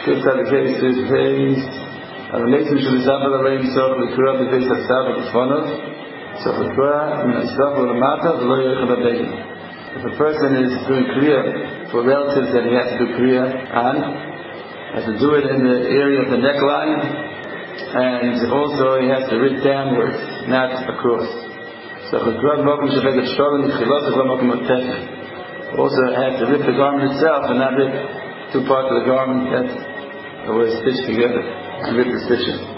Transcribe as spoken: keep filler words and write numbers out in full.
Good side of the case is raised. And the mason should be zabel arranged so the Kurah the face of Sabbath is one of. So the Kurah, when it's zabel the Mata, the lawyer can obey. If a person is doing Kriya for relatives that he has to do Kriya and has to do it in the area of the neckline, and also he has to read downwards, not across. So the Kurah Mokum should make it strong in the Chilos of Mokum Otef. Also has to rip the garment itself and not rip two parts of the garment that were stitched together and rip the stitching.